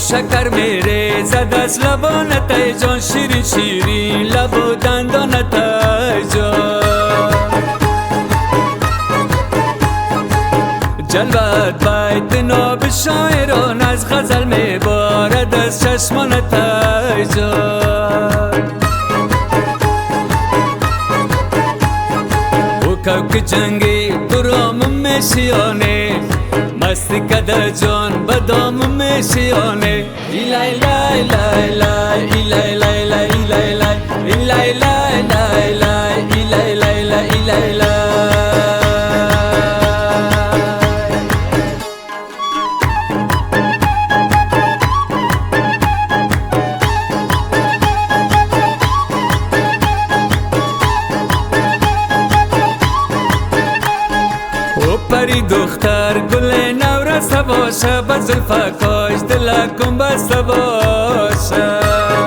شکر میره زد از لبانت ای جان، شیرین شیرین لب و دندانت ای جان. جلوت بیت ناب شاعران از غزل میبارد از چشمانت ای جان. او کوک جنگی درام میشیانه، مستی کده جان بدام میشیانه. ایلای لای لای لای ایلای لای لای ایلای لای ایلای لای لای لای ایلای لای لای ایلای لای. پری دختر گل نورسته باشه، به زلفکاش دلکم بسته باشه.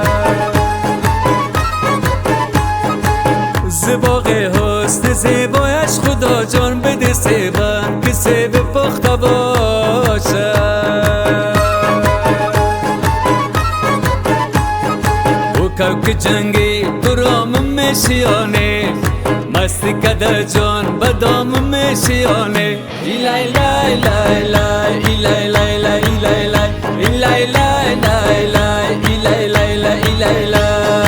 زباق حسن زیبایش خدا جان بده سیبن که سیب پخته باشه. او کوک جنگی درام میشیانه، مستی کده جان بدام میشیانه. ایلای لای لای لای ایلای لای لای ایلای لای ایلای لای لای لای ایلای لای لای ایلای لای.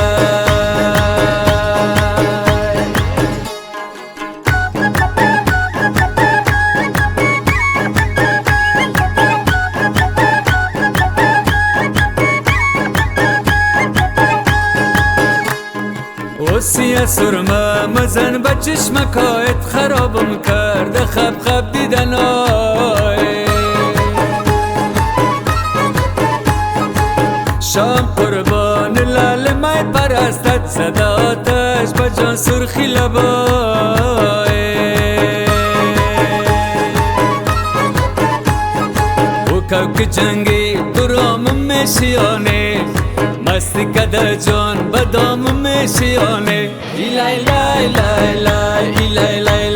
سیه سرمه مزن به چشمکایت خرابم کرده، خب خب دیدن آی. شام قربان لال مای پرستت، صداتش به جان سرخی لبای. او کوک جنگی درام میشیانه، مستی کده جان بدام میشیانه. ایلای لای لای لای ایلای لای